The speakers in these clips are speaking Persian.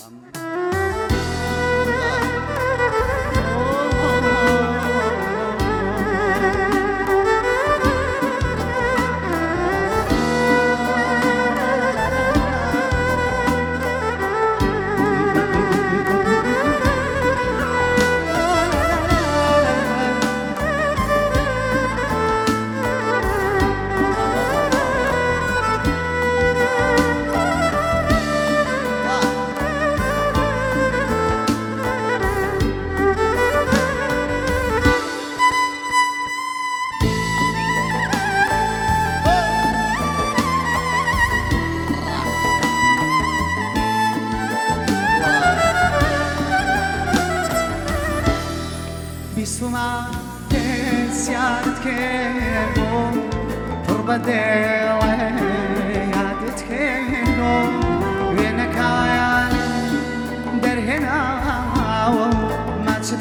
بیستوما یادت کردم تربت دل یادت کردم وینکایم در هناو ماتشت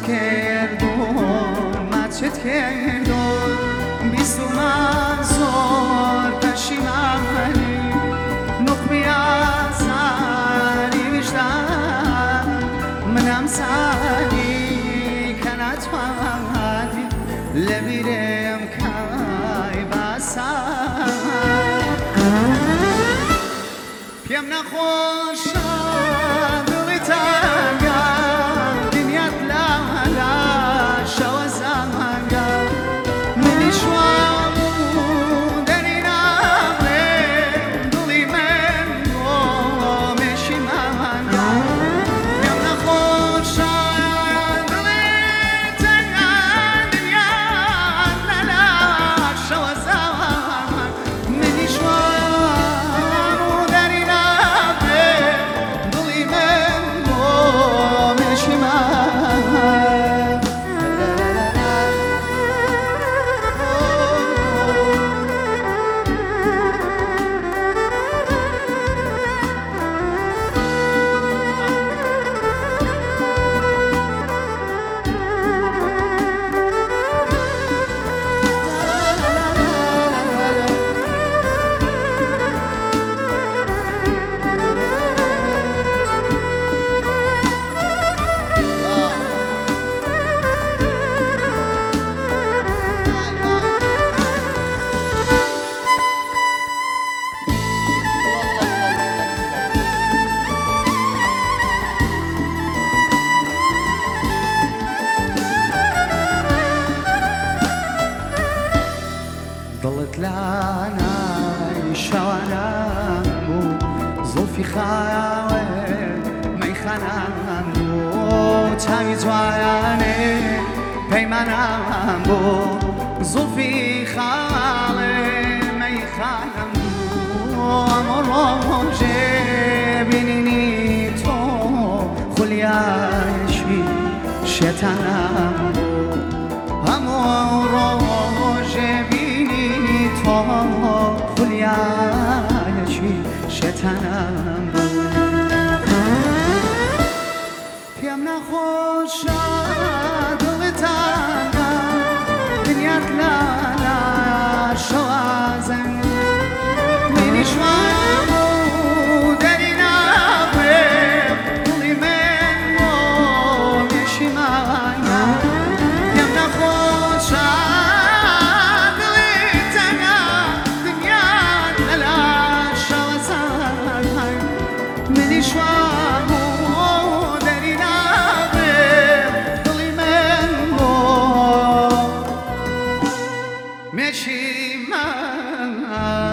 کردم بیستوما زور پشیمانی نقمی آزاری وجدان منم سالی لبیرم کای باسا پیم نخوش دلی تنگا دنیات لالا شو زمانگا منی شوامو دری نامرم دلی من و مشی مانگا پیم نخوش ضلت لنا شوانم بو زلفی خاوه می خانم بو تامی جوانه پیمانم بو زلفی خاله می خانم بو امروزه بینی تو خلیاشی شیطانم بو امروزه خلیاشی شیطانم پیم نخوش دل تنگا دنیات لالا شو زنگ منی شوامو دری نامرم دلی من و مشی مانگا پیم نخوش مشی من